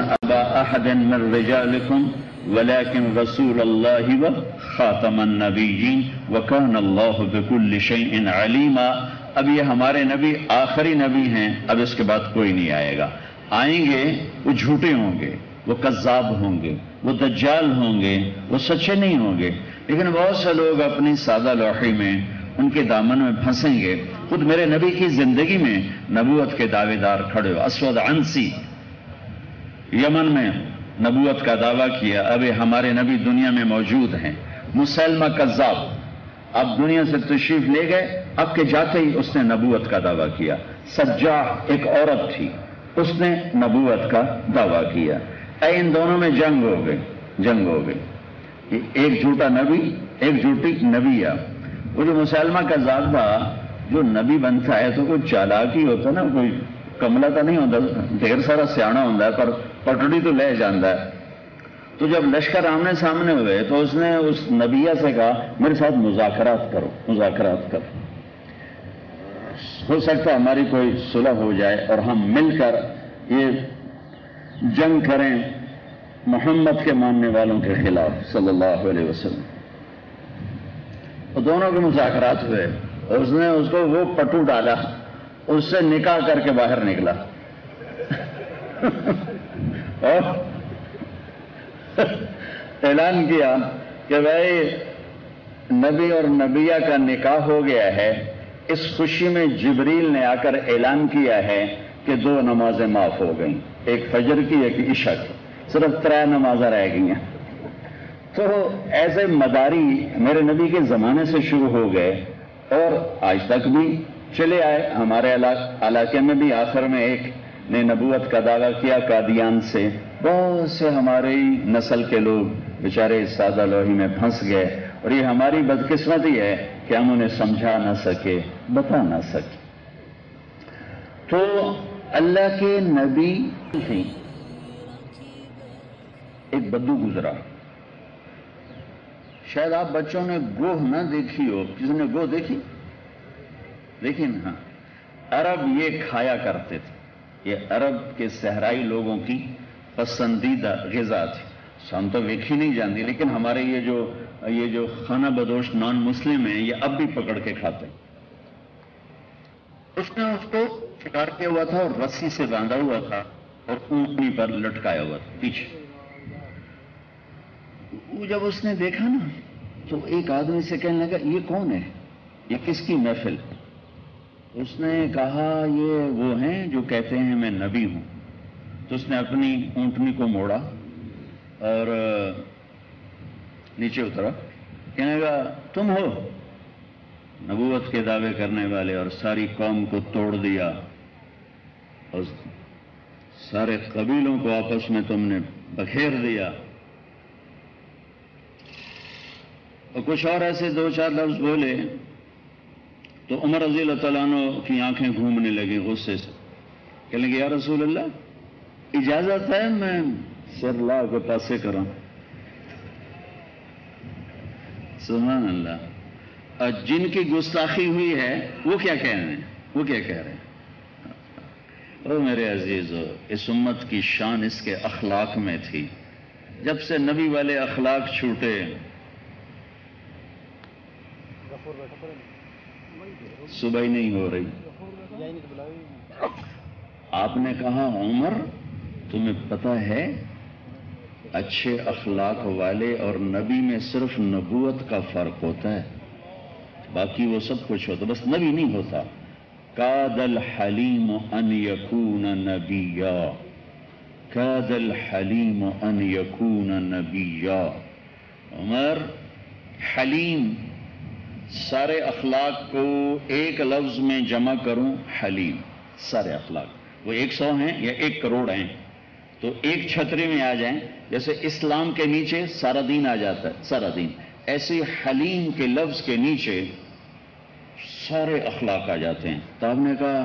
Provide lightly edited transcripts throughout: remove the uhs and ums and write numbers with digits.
أبا أحد من رجالكم ولكن رسول الله وخاتم النبيين وكان الله بكل شيء عليما. اب یہ ہمارے نبی آخری نبی ہیں، اب اس کے بعد کوئی نہیں آئے گا. آئیں گے وہ جھوٹے ہوں گے، وہ کذاب ہوں گے، وہ دجال ہوں گے، وہ سچے نہیں ہوں گے. لیکن بہت سے لوگ اپنی سادہ لوحی میں ان کے دامن میں پھنسیں گے. خود میرے نبی کی زندگی میں نبوت کے دعوے دار کھڑے ہو. اسود عنسی یمن میں نبوت کا دعویٰ کیا، اب ہمارے نبی دنیا میں موجود ہیں. مسلمہ کذاب اب دنیا سے تشریف لے گئے، اب کے جاتے ہی اس نے نبوت کا دعویٰ کیا. سجاح ایک عورت تھی، اس نے نبوت کا دعویٰ کیا. ان دونوں میں جنگ ہو گئی. ایک جھوٹا نبی، ایک جھوٹی نبیہ. وہ جو مسلمہ کذاب تھا، جو نبی بنتا ہے تو کوئی چالاکی ہوتا نا، کوئی کملا تو نہیں ہوتا، ڈھیر سارا سیاح ہوتا ہے، پر پٹڑی تو لے جانا ہے. تو جب لشکر آمنے سامنے ہوئے تو اس نے اس نبیہ سے کہا میرے ساتھ مذاکرات کرو. ہو سکتا ہے ہماری کوئی صلح ہو جائے اور ہم مل کر یہ جنگ کریں محمد کے ماننے والوں کے خلاف صلی اللہ علیہ وسلم. اور دونوں کے مذاکرات ہوئے. اس نے اس کو وہ پٹو ڈالا، اس سے نکاح کر کے باہر نکلا. اور اعلان کیا کہ بھائی نبی اور نبیہ کا نکاح ہو گیا ہے. اس خوشی میں جبریل نے آ کر اعلان کیا ہے کہ 2 نمازیں معاف ہو گئیں، ایک فجر کی ایک عشاء کی، صرف 3 نمازیں رہ گئی ہیں. تو ایسے مداری میرے نبی کے زمانے سے شروع ہو گئے اور آج تک بھی چلے آئے. ہمارے علاقے میں بھی آخر میں ایک نے نبوت کا دعویٰ کیا قادیان سے. بہت سے ہماری نسل کے لوگ بیچارے سادہ لوہی میں پھنس گئے، اور یہ ہماری بدقسمتی ہے کہ ہم انہیں سمجھا نہ سکے، بتا نہ سکے. تو اللہ کے نبی تھے. ایک بدو گزرا، شاید آپ بچوں نے گوہ نہ دیکھی ہو. کسی نے گوہ دیکھی؟ لیکن ہاں، عرب یہ کھایا کرتے تھے. یہ عرب کے صحرائی لوگوں کی پسندیدہ غذا تھی. ہم تو ویکھی نہیں جانتی، لیکن ہمارے یہ جو خانہ بدوش نان مسلم ہیں یہ اب بھی پکڑ کے کھاتے ہیں. اس نے اس کو شکار کیا ہوا تھا اور رسی سے باندھا ہوا تھا اور اونٹنی پر لٹکایا ہوا تھا پیچھے. جب اس نے دیکھا نا تو ایک آدمی سے کہنے لگا یہ کون ہے، یہ کس کی محفل؟ اس نے کہا یہ وہ ہیں جو کہتے ہیں میں نبی ہوں. تو اس نے اپنی اونٹنی کو موڑا اور نیچے اترا. کہنے لگا تم ہو نبوت کے دعوے کرنے والے، اور ساری قوم کو توڑ دیا اور سارے قبیلوں کو آپس میں تم نے بکھیر دیا. اور کچھ اور ایسے 2-4 لفظ بولے تو عمر رضی اللہ تعالیٰ عنہ کی آنکھیں گھومنے لگی غصے سے. کہنے لگے یا رسول اللہ اجازت ہے میں سر لا کے پاسے کروں؟ سبحان اللہ. اور جن کی گستاخی ہوئی ہے وہ کیا کہہ رہے ہیں؟ او میرے عزیزو، اس امت کی شان اس کے اخلاق میں تھی. جب سے نبی والے اخلاق چھوٹے، صبح ہی نہیں ہو رہی. آپ نے کہا عمر تمہیں پتہ ہے اچھے اخلاق والے اور نبی میں صرف نبوت کا فرق ہوتا ہے، باقی وہ سب کچھ ہوتا، بس نبی نہیں ہوتا. کاد الحلیم ان یکون نبیا، کاد الحلیم ان یکون نبیا. عمر حلیم، سارے اخلاق کو ایک لفظ میں جمع کروں حلیم، سارے اخلاق وہ 100 ہیں یا 1 کروڑ ہیں تو ایک چھتری میں آ جائیں. جیسے اسلام کے نیچے سارا دین آ جاتا ہے، سارا دین، ایسے حلیم کے لفظ کے نیچے سارے اخلاق آ جاتے ہیں. تو آپ نے کہا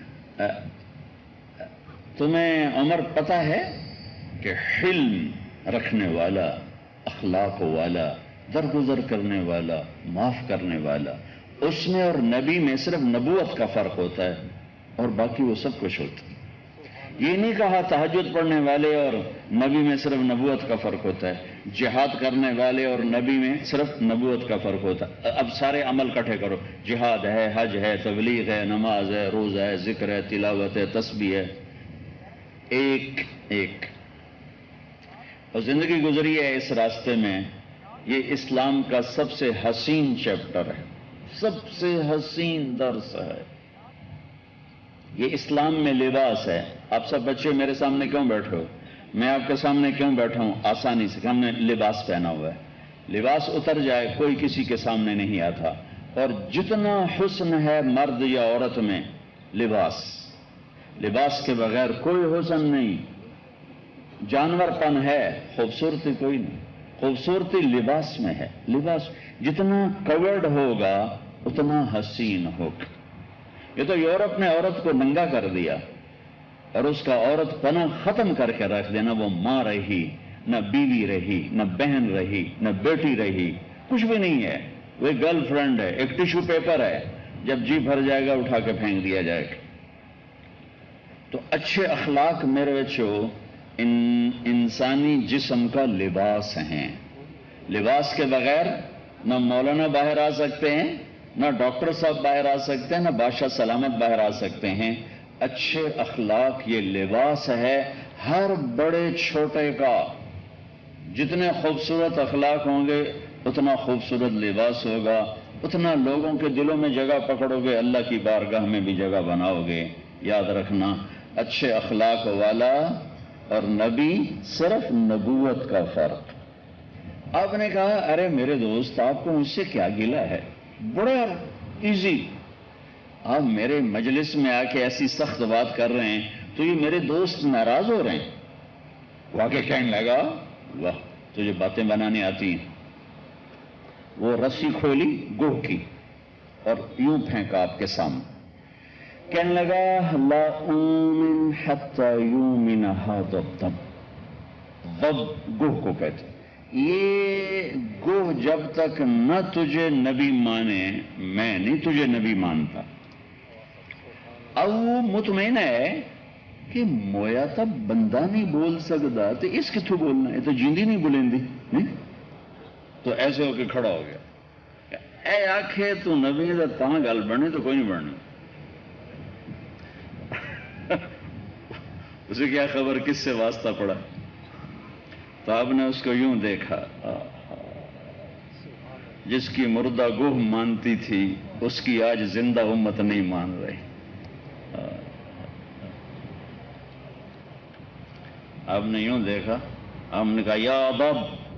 تمہیں عمر پتہ ہے کہ حلم رکھنے والا، اخلاق والا، درگزر کرنے والا، معاف کرنے والا، اس میں اور نبی میں صرف نبوت کا فرق ہوتا ہے اور باقی وہ سب کچھ ہوتا ہے. یہ نہیں کہا تہجد پڑھنے والے اور نبی میں صرف نبوت کا فرق ہوتا ہے، جہاد کرنے والے اور نبی میں صرف نبوت کا فرق ہوتا ہے۔ اب سارے عمل کٹھے کرو، جہاد ہے، حج ہے، تبلیغ ہے، نماز ہے، روزہ ہے، ذکر ہے، تلاوت ہے، تسبیح ہے، ایک ایک اور زندگی گزری ہے اس راستے میں۔ یہ اسلام کا سب سے حسین چیپٹر ہے، سب سے حسین درس ہے۔ یہ اسلام میں لباس ہے۔ آپ سب بچے میرے سامنے کیوں بیٹھے ہو؟ میں آپ کے سامنے کیوں بیٹھا ہوں؟ آسانی سے، ہم نے لباس پہنا ہوا ہے۔ لباس اتر جائے کوئی کسی کے سامنے نہیں آتا، اور جتنا حسن ہے مرد یا عورت میں، لباس کے بغیر کوئی حسن نہیں۔ جانور پن ہے، خوبصورتی کوئی نہیں، خوبصورتی لباس میں ہے۔ لباس جتنا کورڈ ہوگا اتنا حسین ہوگا۔ یہ تو یورپ نے عورت کو ننگا کر دیا اور اس کا عورت پنا ختم کر کے رکھ دینا۔ وہ ماں رہی، نہ بیوی رہی، نہ بہن رہی، نہ بیٹی رہی، کچھ بھی نہیں ہے۔ وہ گرل فرینڈ ہے، ایک ٹیشو پیپر ہے، جب جی بھر جائے گا اٹھا کے پھینک دیا جائے گا۔ تو اچھے اخلاق میرے بچوں انسانی جسم کا لباس ہیں۔ لباس کے بغیر نہ مولانا باہر آ سکتے ہیں، نہ ڈاکٹر صاحب باہر آ سکتے ہیں، نہ بادشاہ سلامت باہر آ سکتے ہیں۔ اچھے اخلاق یہ لباس ہے ہر بڑے چھوٹے کا۔ جتنے خوبصورت اخلاق ہوں گے اتنا خوبصورت لباس ہوگا، اتنا لوگوں کے دلوں میں جگہ پکڑو گے، اللہ کی بارگاہ میں بھی جگہ بناؤ گے۔ یاد رکھنا، اچھے اخلاق والا اور نبی، صرف نبوت کا فرق۔ آپ نے کہا ارے میرے دوست آپ کو مجھ سے کیا گلہ ہے، بڑا ایزی، آپ میرے مجلس میں آ کے ایسی سخت بات کر رہے ہیں تو یہ میرے دوست ناراض ہو رہے ہیں۔ واقع کہنے لگا واہ تجھے باتیں بنانے آتی ہیں۔ وہ رسی کھولی گوہ کی اور یوں پھینکا آپ کے سامنے، کہنے لگا لا اومن حتی یومن ھذا الضب۔ ضب گوہ کو کہتے ہیں۔ یہ گوہ جب تک نہ تجھے نبی مانے میں نہیں تجھے نبی مانتا۔ اب وہ مطمئن ہے کہ مویا تا بندہ نہیں بول سکتا تو اس کتوں بولنا ہے، تو جیندی نہیں بولیں دی، تو ایسے ہو کے کھڑا ہو گیا۔ اے آکھے تو نبی دا تاں گل بنے تو کوئی نہیں بننی۔ اسے کیا خبر کس سے واسطہ پڑا؟ تو آپ نے اس کو یوں دیکھا، جس کی مردہ گوہ مانتی تھی اس کی آج زندہ امت نہیں مان رہی۔ آپ نے یوں دیکھا، آپ نے کہا یا ضب،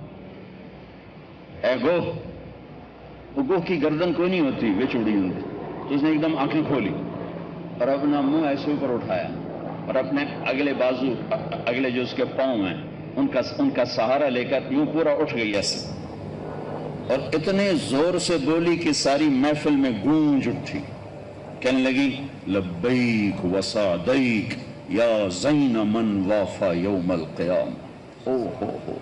اے گوہ۔ وہ گوہ کی گردن کوئی نہیں ہوتی، وہ چوڑی ہوتی، تو اس نے ایک دم آنکھیں کھولی اور اپنا منہ ایسے اوپر اٹھایا اور اپنے اگلے بازو، اگلے جو اس کے پاؤں ہیں ان کا سہارا لے کر یوں پورا اٹھ گئی ایسے، اور اتنے زور سے بولی کہ ساری محفل میں گونج اٹھی۔ کہنے لگی لبیک وسعدیک یا زین من وافا یوم القیامہ۔ او ہو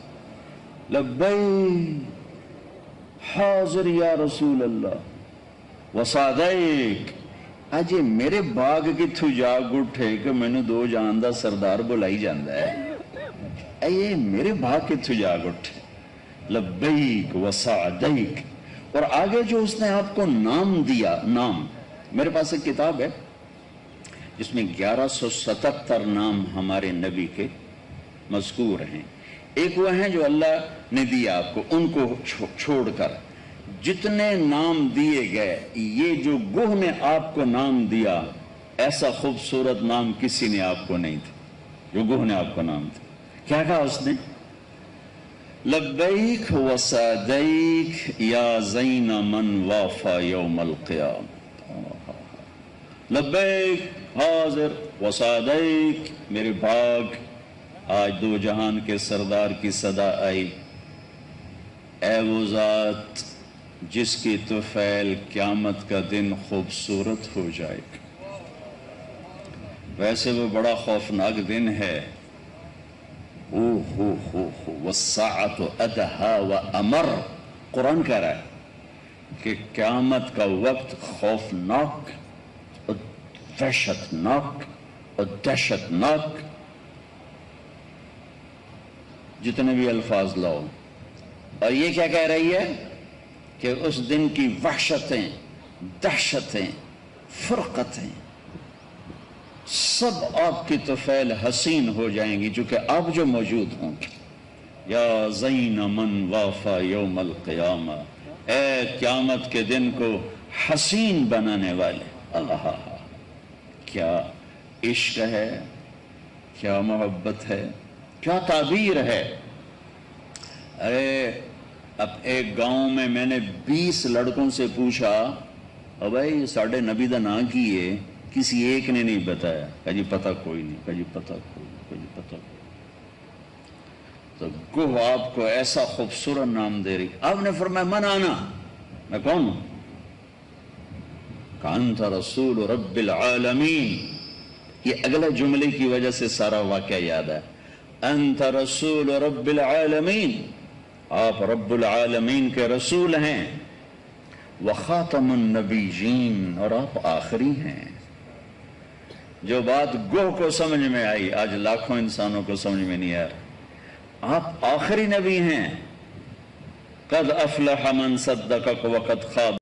لبیک، حاضر یا رسول اللہ، وسعدیک، اج میرے باغ کتھوں جاگ اٹھے کہ مینوں دو جان دا سردار بلائی جاندا ہے۔ اے میرے باغ کتھوں جاگ اٹھے، لبیک وسعدیک۔ اور آگے جو اس نے آپ کو نام دیا، نام، میرے پاس ایک کتاب ہے جس میں 1177 نام ہمارے نبی کے مذکور ہیں۔ ایک وہ ہیں جو اللہ نے دیا آپ کو، ان کو چھوڑ کر جتنے نام دیے گئے، یہ جو گوہ نے آپ کو نام دیا ایسا خوبصورت نام کسی نے آپ کو نہیں دیا جو گوہ نے آپ کو نام دیا۔ کیا کہا اس نے؟ لبیک وسعدیک یا زین من وافا یوم القیامہ۔ لبیک، حاضر، وسعدیک، میرے بھاگ، آج دو جہان کے سردار کی صدا آئی۔ اے وہ ذات جس کی طفیل قیامت کا دن خوبصورت ہو جائے گا۔ ویسے وہ بڑا خوفناک دن ہے۔ والساعۃ ادہا وامر، قرآن کہہ رہا ہے کہ قیامت کا وقت خوفناک، وحشتناک اور دہشت ناک جتنے بھی الفاظ لاؤ. اور یہ کیا کہہ رہی ہے کہ اس دن کی وحشتیں، دہشتیں، فرقتیں سب آپ کی طفیل حسین ہو جائیں گی چونکہ آپ جو موجود ہوں گے. یا زین من وافا یوم القیامہ، اے قیامت کے دن کو حسین بنانے والے. اللہ، کیا عشق ہے، کیا محبت ہے، کیا تعبیر ہے. ارے اب ایک گاؤں میں نے 20 لڑکوں سے پوچھا اور بھائی ساڑھے نبی دا نام کی ہے، کسی ایک نے نہیں بتایا. کہا جی پتہ کوئی نہیں، کہا جی پتہ کوئی نہیں، کہا جی پتہ کوئی. تو گوہ آپ کو ایسا خوبصورت نام دے رہی. آپ نے فرمایا من آنا، میں کون ہوں؟ کہ انت رسول رب العالمین. یہ اگلے جملے کی وجہ سے سارا واقعہ یاد ہے. انت رسول رب العالمین، آپ رب العالمین کے رسول ہیں. وخاتم النبیین، اور آپ آخری ہیں. جو بات گوہ کو سمجھ میں آئی آج لاکھوں انسانوں کو سمجھ میں نہیں آ رہا. آپ آخری نبی ہیں. قد افلح من صدقک وقد خاب